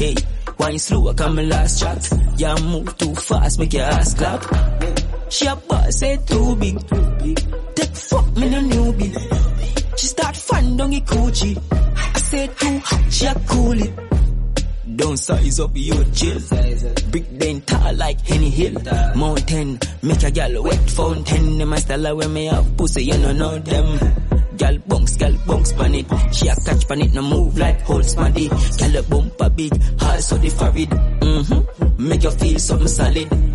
Hey, wine slow, come my last chat. Yeah, move too fast, make your ass clap. She a boss, say too big. Take fuck me no newbie. She start fan down the coochie. I say too hot, she a cool it. Don't size up your chill. Brick then tall like Henny Hill. Mountain, make a gal wet fountain. Them a style when me have pussy, you don't know them. Gal bunks pan it. She a catch pan it, no move like whole smaddy. Gal a bumper big, hard so the forehead. Make you feel something solid.